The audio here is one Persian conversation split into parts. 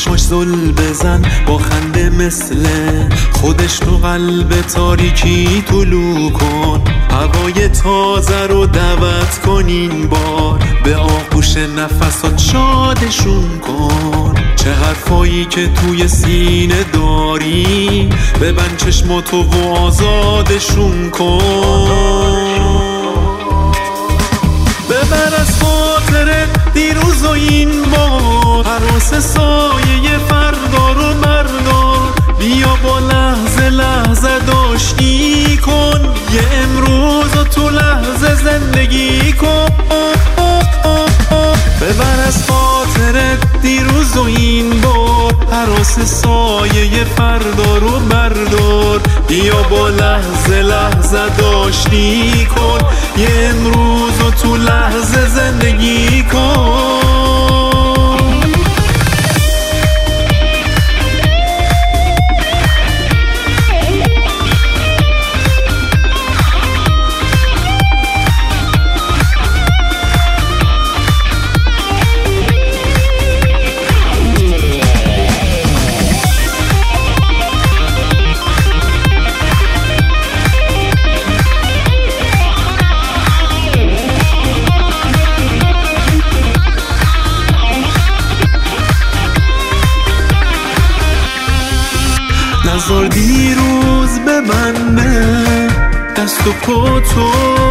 چشماش زل بزن با خنده مثل خودش تو قلب تاریکی طلوع کن. هوای تازه رو دعوت کن این بار، به آغوش نفسات شادشون کن. چه حرفایی که توی سینه داری، ببند چشماتو و آزادشون کن. ببر از خاطرت دیروز و این بار، هراس سایه فردا رو بردار. بیا با لحظه لحظه داشتی کن، یه امروز و تو لحظه زندگی کن. ببر از خاطرت دیروز و این بار، هراس سایه فردا رو بردار. بیا با لحظه لحظه داشتی کن، یه امروز و تو لحظه زندگی کن. نذار دیروز ببنده دست و پاتو،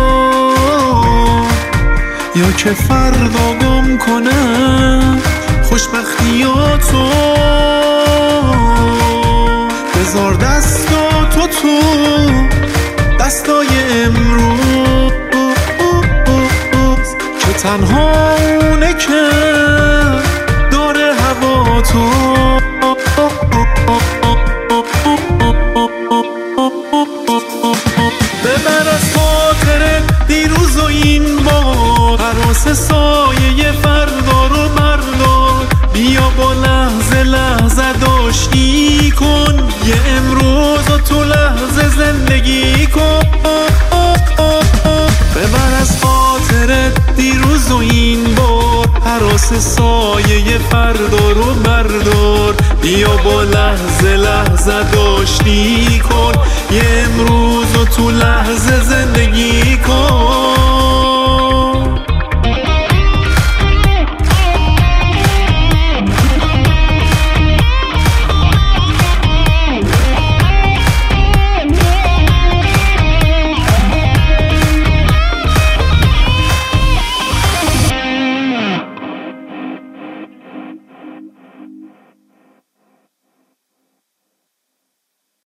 یا که فردا گم کنه خوشبختیاتو. بذار دستاتو تو دستای امروز، که تنها اونه که داره هوا تو. ببر از خاطرت دیروز و این بار، هراس سایه فردا رو بردار. بیا با لحظه لحظه داشتی کن، یه امروز و تو لحظه زندگی کن. ببر از خاطرت دیروز و این بار، هراس سایه فردا رو بردار. بیا با لحظه لحظه داشتی کن، یه امروز و تو لحظه